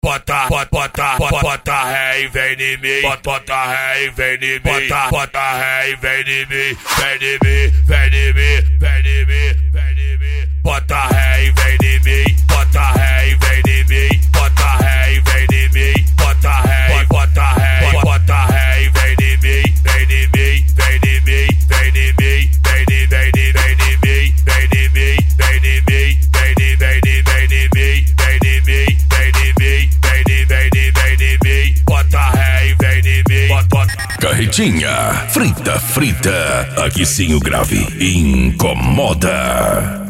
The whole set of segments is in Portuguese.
Bota ré e vem em mim. Bota ré e vem em mim. Bota ré e vem em mim. Vem em mim, vem em mim, vem em mim, vem em mim. Bota ré e vem em mim. Bota ré e vem em mim. Bota ré e vem em mim. Bota ré e vem em mim. Vem em mim, vem em mim, vem em mim, vem em mim, vem em mim, vem em mim, vem em mim, vem em mim, vem em mim, vem em mim, vem em mim, bota ré e vem em mim. Carretinha, frita, aqui sim o grave incomoda.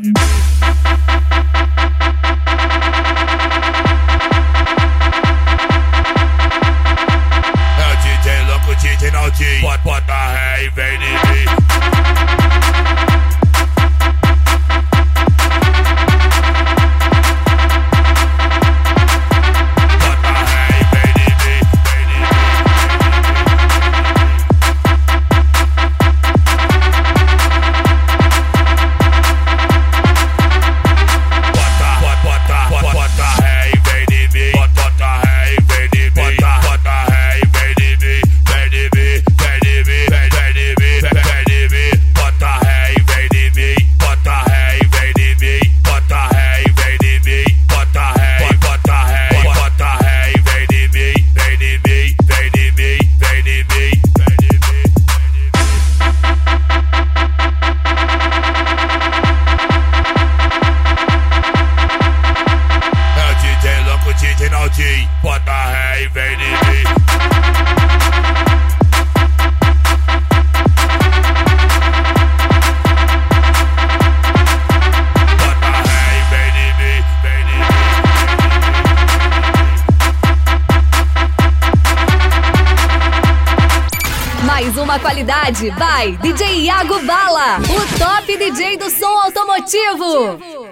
É o DJ louco, DJ Naldinho. Bota ré e vem em mim. Bota ré e vem em mim. Bota ré e vem em mim, vem em mim. Mais uma qualidade by DJ Iago Bala, o top DJ do som automotivo.